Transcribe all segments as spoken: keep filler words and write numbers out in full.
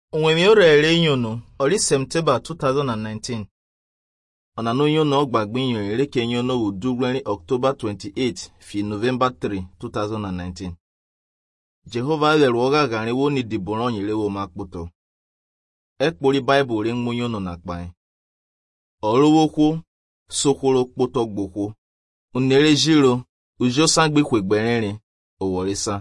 Onwe ore ere nyono ori September two thousand nineteen. Ona no nyono ogbagbe nyon ere ke nyono udugweri October twenty-eighth fi November third two thousand nineteen. Jehovah le roga gane wo ni diboron yire wo makpoto. Ekpori Bible re nmu nyono nakpan. Orowo kwo sokoro poto gboko. Unere jiro ujo sangbe kwegbererin oworisa.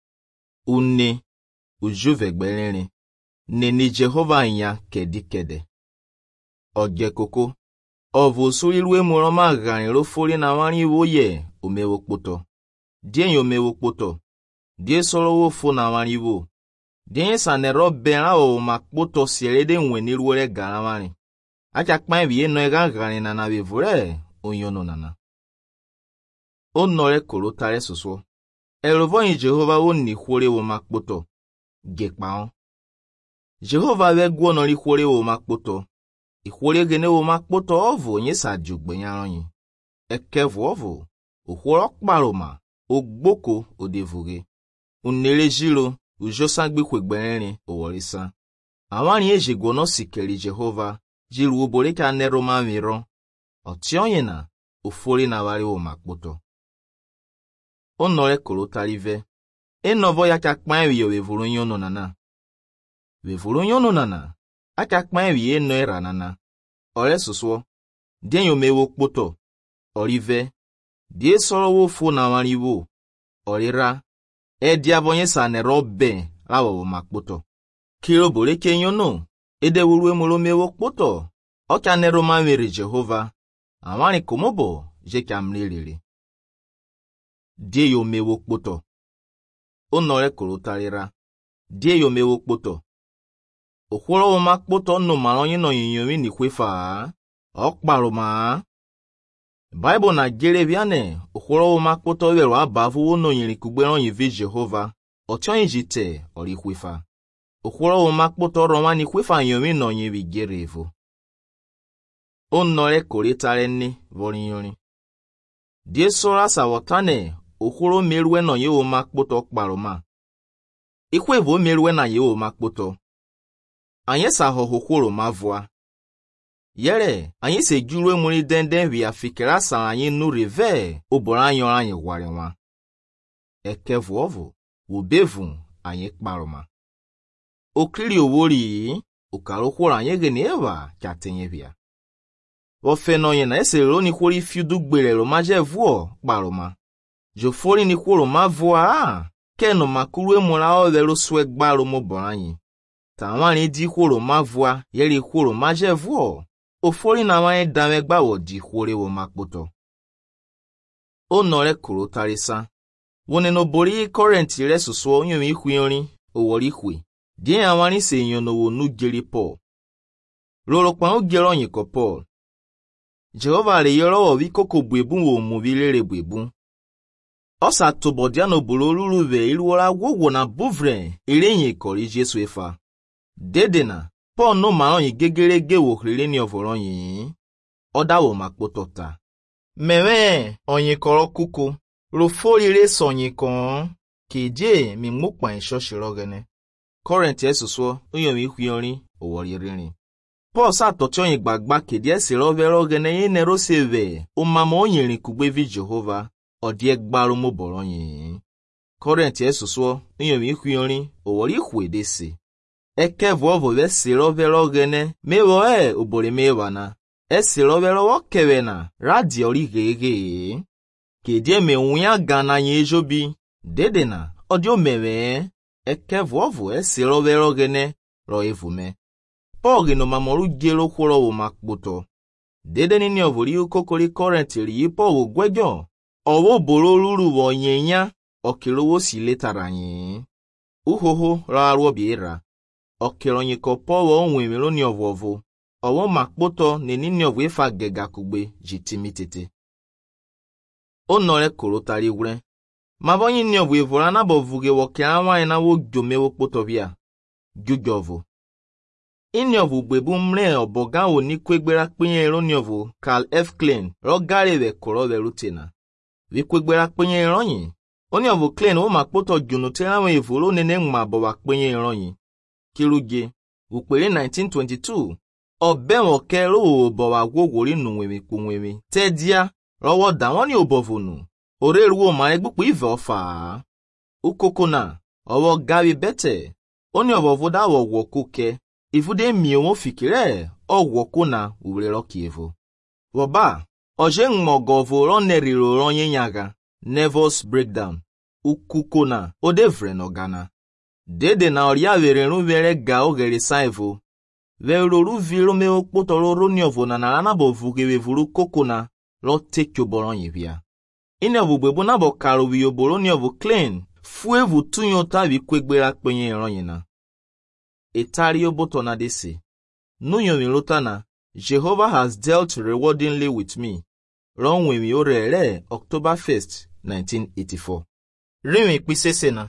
Une ujo vegbererin. Neni Jehovah nya kedi kede. Oge koko. Ovo surilwe muroma gani ro fori na wani woye omewo poto. Die yomewo poto. Die soro wo fo na wani wo. Die sanero bera o makpoto sierede nweni ruore garawani. Acha kpan biye no ega gani na na bevure onyono nana. Onore korotare soso. Erovo in Jehovah oni kwore wo makpoto. Gekpaon. Jehovah we gwo no ri kwore wo makpoto. Ikwore gene wo makpoto ovo nye sa jugbe nyaronyi. Ekevu ovo. Ukworo kparoma. Ogboko odevuge. Unere jiro. Ujo sangbi kwegbererin oworisa. Awani eje gwono sikeri Jehovah. Jiru ubore ka neroma miro. Otionye na. Ufori na wari wo makpoto. Onore korotarive. Enovo ya kakpan wiyo wevuru nyono nana. Wevuru nyono nana. Akakpan wiye no era nana. Ore suswo. Dien yo mewo kpoto. Orive. Die soro wo fo na wari wo. Orira. E diabonye sa ne robe. Lawa wo makpoto. Kiro bore ke nyono. Ede wurwe molo mewo kpoto. Oka ne roma mere Jehovah. Awani komobo. Je kamlelele. Die yo mewo kpoto. Onore korotarira. Die yo mewo kpoto. Okworo wo makpoto no maronye no yinyomi ni kwefa. Okparoma. Bible na gere biane. Okworo wo makpoto wero abavu wo no yiri kugberon yivi Jehovah. Otion yijite ori kwefa. Okworo wo makpoto roma ni kwefa yomi no yivi gere evo. Onore koritare ni vorinyori. Die sora sawotane. Okworo merwe no yewo makpoto okparoma. Ikwevo merwe na yewo makpoto. Anye sa ho hokworo mavua. Yere, anye se jurwe muri denden via fikera sa anye nu rive, obora anyo anye warewa. Ekevu ovo, ubevu anye kparoma. Okiri owori, ukarokworo anye genewa katenye via. Ofeno ye na ese roni kwori fiudu gbere lo maje vuo kparoma. Jofori ni kworo mavua, keno makurwe mura o vero swe gbaro mo boranyi. Tawani di kworo mavua, yeri kworo maje vuo. Ofori na wani dame gbawo di kwore wo makpoto. Onore korotarisa. Wone no bori korenti resuso onyomi ikwiyori, owori ikwe. Dien awani se nyono wo nu geri Paul. Roro pa o gero nyiko Paul. Jehovah le yoro wo wikoko bwebu wo mubilere bwebu. Osa tobodiano bulolulu ve iluora wogo na buvre irenye kori Jesu efa. Dedena, Paul no maronyi gegere gewo krele ni ovoronyi. Oda wo makpotota. Mewe, onye koro kuku. Rofori re sonye kon. Keje mi mukpa en shoshirogene. Korenti esuswo, uyomi kwiyori, owori rini. Paul sa tochi onye gbagba kedie siroverogene ye nero seve. Umama onye rinkugbevi Jehovah. Odie gbaru mo boronyi. Korenti esuswo, uyomi ikwiyori, owori kwedese. Eke vovo ve sirovero gene, mewo e ubore mewana. E sirovero wakewena, radi ori gege. Kedie me unya gana yejobi, dedena, odio mewe. Eke vovo e sirovero gene, ro evume. Pogi no mamoru gelo kworo wo makpoto. Dedeni ni ovori ukokori korenti ri ipo wo gwejo. Owo boro luru wo nyenya, okirowo si letaranyi. Uhoho raruo biera. Okironyi kopo wo onwemero ni ovovo. Owo makpoto neni ni ovwe fa gega kugbe jitimitete. Onore korotari wure. Mabonyi ni ovwe vora na bovuge woke anwa ena wo gyome wo kpoto bia. Gyugyovo. Ini ovu gbebu mre oboga wo ni kwegbera pinye ero ni ovu Carl F. Klein rogare we koro we rutena. Vi kwegbera pinye eronyi. Oni ovu Klein wo makpoto gyunotera we evoro nene mma bo wa pinye eronyi. Kiruge, Ukpere nineteen twenty-two, obenwo kero obowa gwogwori nunwemi kpunwemi. Tedia, rowo dawoni obovunu. Oreruo ma egbukpu ive ofa. Ukokona, owo gawi bete. Oni obovoda wo kuke. Ifude miyo fikire, o wokona ubrero kievo. Woba, oje ngmogovo roneriro ronye nyaga. Nervous breakdown. Ukukona, odevre no gana. Dede na oria vere ruvere ga ogere saivo. Veroru viro me okpotoro roniovo na narana bo vugewe vuru kokona, lo tekyo boron yevia. Ine vubebo na bo karo viyo boroniovo clean, fue vu tunyota vi kwegbera kpenye ronyena. Etario botona desi. Nuyo milotana, Jehovah has dealt rewardingly with me. Ron wemi orere, October first, nineteen eighty-four. Rimi kpisesena.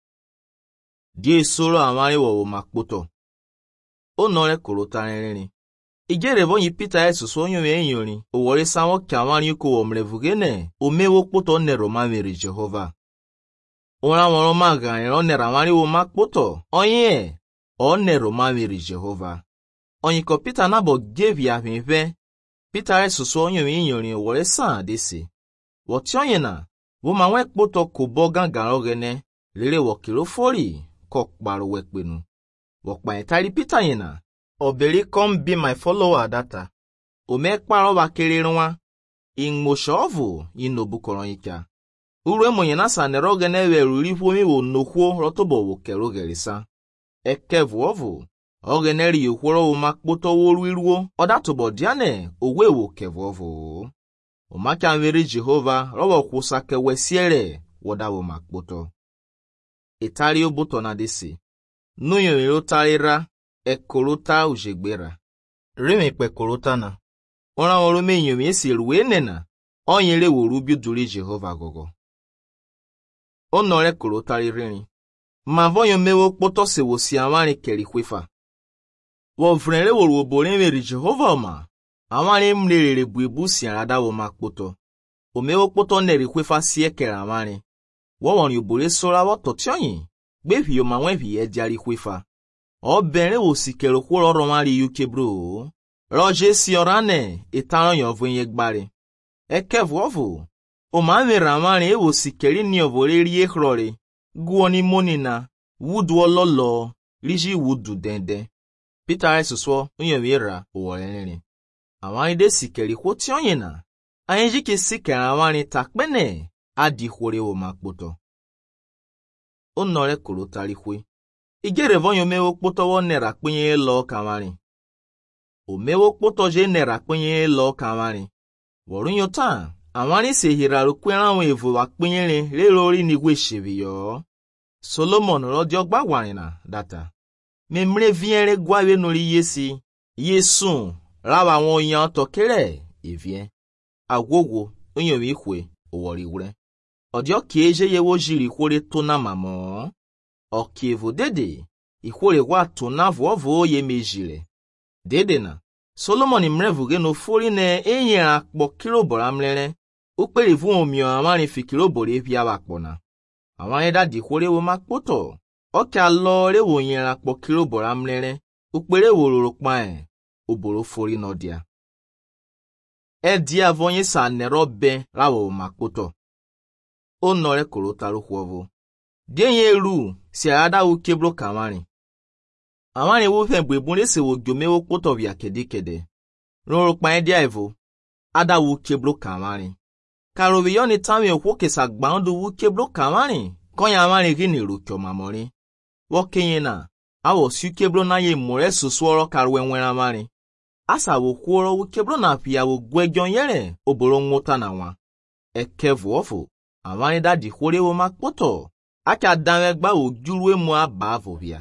Die soro amari wo makpoto. Onore korota renrin. Igere bonyi Peter esusu onyo enyorin. Owore sawo kamari ko wo mrevugene. Omewo kpoto nero mamiri Jehovah. Ora woro maga ero nera mari wo makpoto. Onye o nero mamiri Jehovah. Onyi ko Peter nabo gave ya vinve. Peter esusu onyo enyorin owore san desi. Wotionye na wo mawe kpoto ko bogan garogene. Lere wo kirofori kok baro wekpenu. Wokpa etari Peter yena. Oberi come be my follower data. Ome kparo wa kererwa. In moshovu inobu koronyika. Uru mo yena sa nerogene we rurifu mi wo nokwo rotobo wo kerogerisa. Ekevu ovu. Ogeneri yokworo wo makpoto wo ruiruo. Odatobo diane owe wo kevu ovu. Omaka nwere Jehovah robo kwusake wesiere woda wo makpoto. Etari obuto na desi. Nuyo yotarira ekorota ujegbera. Reme pe korota na. Ora woro me nyomi esi ruene na. Onyere wo rubi duri Jehovah gogo. Onore korota ririn. Ma voyo mewo kpoto se wo si amari keri kwefa. Wo vrere wo wo borenweri Jehovah ma. Amari mlerere buebu si arada wo makpoto. O mewo kpoto neri kwefa si ekera amari. Wo won yobore sora wo totionyi. Gbefi yo manwevi e diari kwefa. O bere wo sikero kworo romari yuke bro. Roje si orane etaron yo vwenye gbare. Ekevu ovu. O manwe ramari e wo sikeri ni ovore rie krore. Guoni monina. Wudu ololo. Riji wudu dende. Peter esuswo unye wira uworenere. Awani de sikeri kwa tionye na. Ayenji ke sikeri awani takbene. Adi kwore wo makpoto. Onore korotari kwe. Igere vonyo mewo kpoto wo nera kwenye lo kamari. O mewo kpoto je nera kwenye lo kamari. Worunyo ta, amari se hiraru kwera wevu wa kwenye le lori ni weshevi yo. Solomon rodio gbagwarina data. Memre viere gwawe nori yesi. Yesun, rawa won yan tokere, evien. Agwogo, onyo wikwe, owori ure. Odio kieje yewo jiri kwore tona mamo. Okievo dede, ikwore wa tona vovo ye mejire. Dede na, Solomon mrevuge no fori ne enye akpo kirobora mlere. Ukpere vu omio amani fikirobore via wakpona. Amani da di kwore wo makpoto. Oke alore wo yen akpo kirobora mlere. Ukpere wo rorokpae. Oboro fori nodia. E dia vonye sa nerobe rawo makpoto. Onore korotaru kwovo. Denye ru si ada ukebro kamari. Amani wo fe bwebunle se wo gyome wo kpoto vya kedikede. Roro kpae dia evo. Ada ukebro kamari. Karobi yoni tami okwoke sa gbandu ukebro kamari. Konya amari gini rukyo mamori. Wokenye na. Awo si ukebro na ye more susworo karwe nwera mari. Asa wo kworo ukebro na pia wo gwegyon yere. Oboro ngota na wa. Ekevu ofu. Amani da di kwore wo makpoto. Aka danwe gba wo juruwe mo abavo via.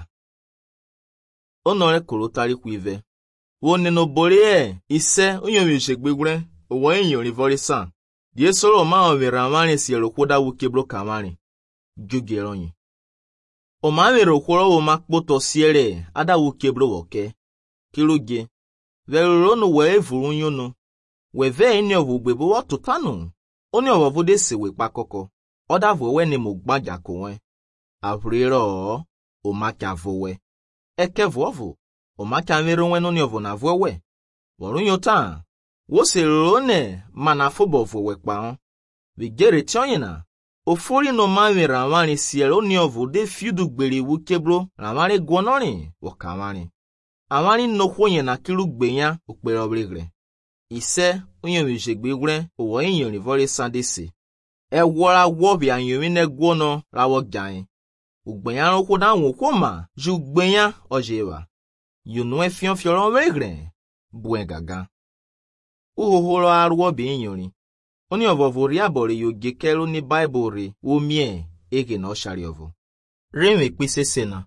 Onore korotari kwive. Wo neno bore e, ise, unyo mishekbegure, owo enyo rivori san. Die soro ma overa amani si erokoda wukebro kamari. Jugeronyi. O ma vero kworo wo makpoto siere, ada wukebro woke. Kiruge. Vero no we evuru nyono. Weve enyo vugbebo wo totanu. Oni owavude sewe pakoko. Oda vowe ne mugbaja kowe. Avriro o makavowe. Ekevovu. omaka mero wenu ni ovo na vwewe. Woru nyota, wo se rone mana fobo vwewe pa. Vigere tionyina, ofori no mami ramani siero ni ovo de fiudu gberi wukebro ramani gwonori wakamani. Amani no kwenye na kilu gbenya ukpere obligre. Ise, unye mijegbe gure, uwo inyo ni vori sandisi. E wora wobi anyomi ne gwono rawo gyan. Ugbenya no koda wokoma, ju gbenya ojewa. Yunu e fion fioron regre, buen gaga. Uhohoro arwo bi inyori. Oni ovovori abori yo gekero ni Bible re, wo mie, ege no shari ovo. Reme kwise sena.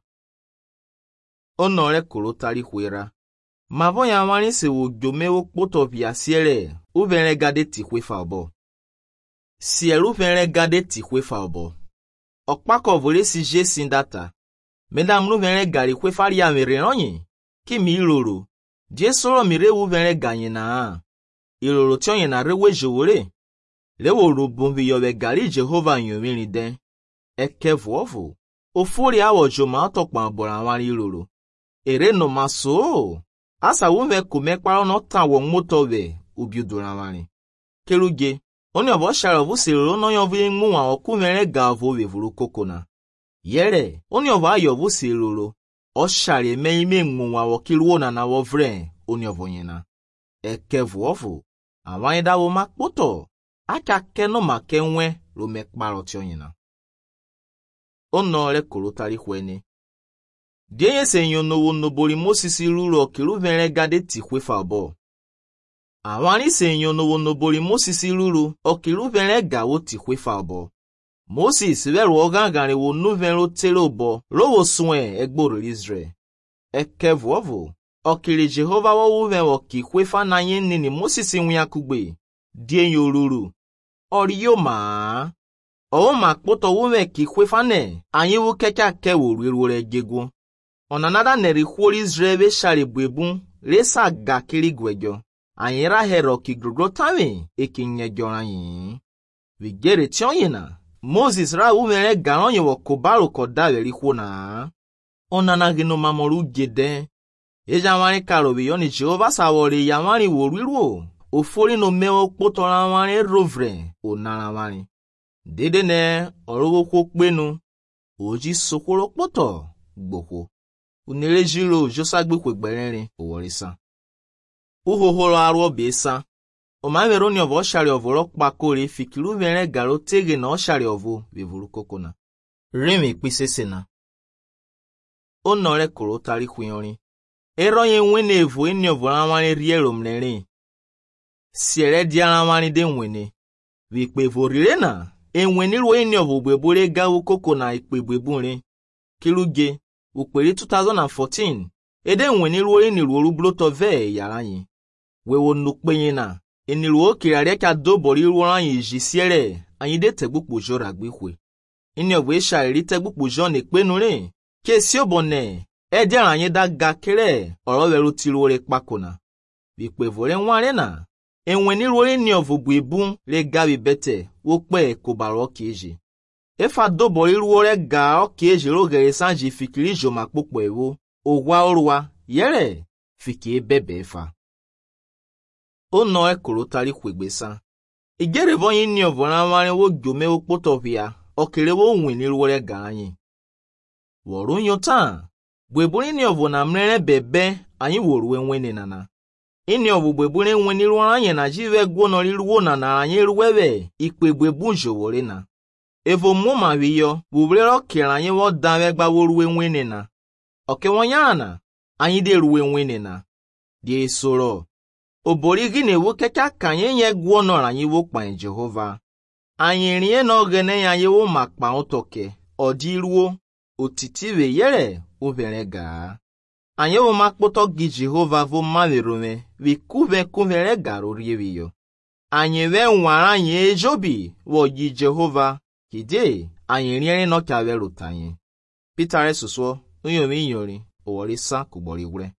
Onore koro tari huera. Mavo ya wani se wo jome wo poto via siere, uvere gade tikwe fa obo. Siere uvere gade tikwe fa obo. Okpako vore si je sindata. Medam uvere gari kwe fari ya mere ronye. Ki mi iloro. Die soro mire uvere ganye na. Iloro tionye na rewe jowore. Lewo rubumbi yobe gari Jehova nyomini den. Eke vovo. Ofori awo joma otokpa abora wani iloro. Ere no maso. Asa wume kumekparo no tawo motobe ubiudura wani. Keruge. Oni obo shara vu siro no yovi muwa okumere gavo wevuru kokona. Yere. Oni obo ayo vu siro. O shari me ime muwa wakiruona na wovre. Oni obo nyena. Eke vovo. Awani dawo makpoto. Aka keno makenwe rumekparo tionyena. Onore kurutari hwene. Dieye senyo no wo nobori Moses ruro kiru vere gade tikwe fabo. Awani senyo no wo nobori Moses ruro okiru vere gawo tikwe fabo. Moses veru ogangare wo nu vero terobo rowo swen egboro Israel. Ekevovo okiri Jehova wo ven okikwe fa na yen ni Moses nwia kugbe. Die yoruru. Oriyo ma. O ma poto wo ve kikwe fa ne anyi wo keka ke wo riru re gego. Onanada neri kwori Israel shari bwebun resa gakiri gwejo. Anyira hero ki grogotame ekinye joranyi. Vigere tionyena. Moses ra umere garonye wo kobaro kodawe rikona. Onana gino mamoru gede. Eja wani karobi yoni Jehova sawori yamani woriru. Ofori no meo potora wani rovre onana wani. Dede ne orogo kwokbenu. Oji sokoro poto gboko. Unere jiro josagbe kwegberere oworisa. Uhohoro arwo besa. Omavero ni ovo shari ovoro kpakore fikiru vere garo tege na oshari ovo vivuru kokona. Reme kwise sena. Onore koro tari huyori. Ero ye nwene evo eni ovora wani riero mnere. Siere diara wani de nwene. Vikpe vorire na. Enweni ruo eni ovo bwebore gawo kokona ikpe bwebure. Kiruge. Ukperi two thousand fourteen. Ede nwene ruo eni ruo rubloto ve yaranyi. Wewo nukpenye na. Eni ruo kirare ka dobori ruo ranyi jisiere. Anyide tegbupo jora gbihwe. Eni ovo esha eri tegbupo jone kpenure. Kesi obone. Ede aranye da gakere. Oro veru tiruore kpakona. Vikpe vore nware na. Enweni ruo eni ovo bwebu le gabi bete. Wokpe kobaro keji. Efa dobori ruore ga okeji rogere sanji fikiri joma kpokpo ewo. Ogwa orwa. Yere. Fiki bebe efa. Ono e koro tari kwegbesa. Igere vonyi ni ovona wani wo gyome wo potopia. Okere wo nwini ruore ga anyi. Woru nyota. Bwebuni ni ovona mrere bebe anyi woru enwene nana. Ini ovu bwebuni enwene ruore anyi na jive gwono riruwo nana anyi ruwewe. Ikpe bwebun jowore na. Evo muma viyo. Bubrero kira anyi wo dawe gba woru enwene na. Oke wonyana. Anyi de ruwe enwene na. Die soro. Obori gine wo keka kanye nye gwono ranyi wo kpan Jehova. Anyi rie no gene ya ye wo makpa otoke. Odiruo. Otitiwe yere. Uvere ga. Anyi wo makpoto gi Jehova vo maverome. Vi kuve kuvere garo rieviyo. Anyi we nwara nye ejobi. Wo gi Jehova. Kide. Anyi rie no kave rutanye. Pitare suswo. Unyomi inyori. Oworisa kubori ure.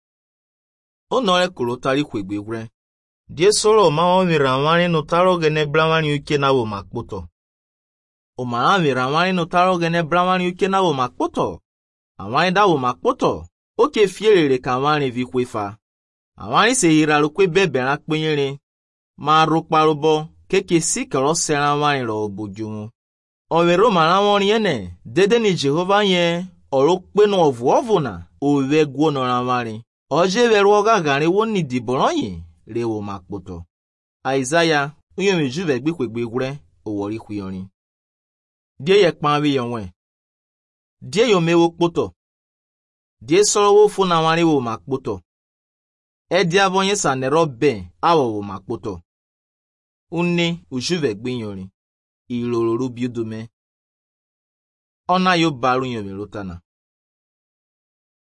Onore kuro tari kwegbe ure. Die soro ma o miramani no taro gene bramani uke na wo makpoto. O ma miramani no taro gene bramani uke na wo makpoto. Amani da wo makpoto. Oke fierere ka nwari vi kwefa. Awari se hiraru kwe bebera kpenyere. Ma rukparubo keke si karo sera nwari ro obojumu. Owero mara wori ene. Dede ni Jehova ye. Oro kpenu ovu ovu na. Owe gwo nora nwari. Oje veru oga gari woni diboronye. Rewo makpoto. Isaiah. Uyo mejuve gbi kwegbe gure. Owori kuyori. Die ye kpanwi yonwe. Die yo mewo kpoto. Die soro wo funa nwari wo makpoto. Edi avonye sa nero be awo wo makpoto. Unne ujuve gbinyori. Ilororu biudume. Ona yo baru yo merotana.